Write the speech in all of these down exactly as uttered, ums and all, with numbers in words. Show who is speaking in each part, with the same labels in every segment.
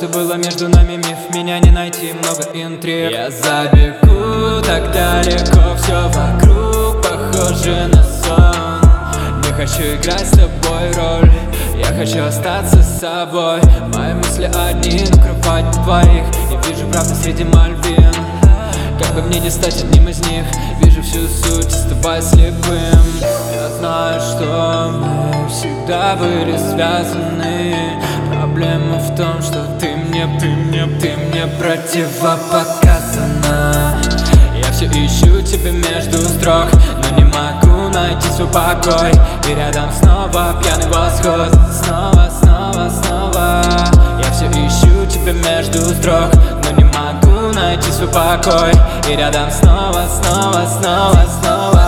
Speaker 1: что было между нами миф. Меня не найти, много интриг. Я забегу так далеко, все вокруг похоже на сон. Не хочу играть с тобой роль, я хочу остаться с собой. Мои мысли одни, но кровать двоих. Не вижу правды среди мальвин. Как бы мне не стать одним из них, вижу всю суть, оставаясь слепым. Я знаю, что мы всегда были связаны. Проблема в том, что ты мне, ты мне, ты мне противопоказана. Я все ищу тебя между строк, но не могу найти свой покой. И рядом снова пьяный восход. Снова, снова, снова. Я все ищу тебя между строк, но не могу найти свой покой. И рядом снова, снова, снова, снова.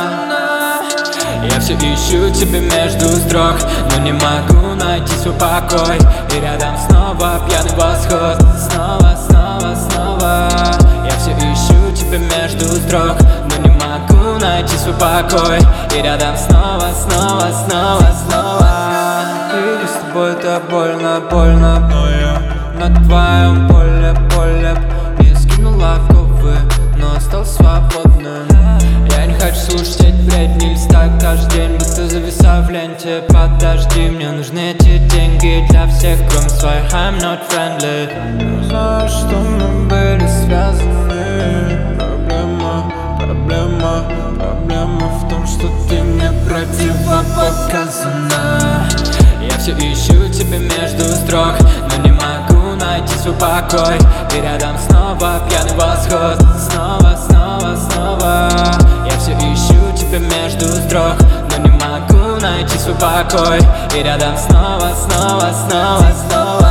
Speaker 1: Я все ищу тебя между строк, но не могу найти свой покой. И рядом снова пьяный восход. Снова, снова, снова. Я все ищу тебя между строк, но не могу найти свой покой. И рядом снова, снова, снова, снова. И с тобой это больно, больно, но я на твоем поле, поле. Не скинул оковы, но стал свободным. Я не хочу слушать эти бредни, листаю каждый день, будто зависаю в ленте. Подожди, мне нужны эти деньги для всех, кроме своих. I'm not friendly. Я знаю, что мы были связаны. Проблема, проблема, проблема в том, что ты мне противопоказана. Я все ищу тебя между строк, но не могу найти свой покой. И рядом снова пьяный восход. Снова, снова, снова. Я все ищу тебя между строк, но не могу найти свой покой. И рядом снова, снова, снова, снова.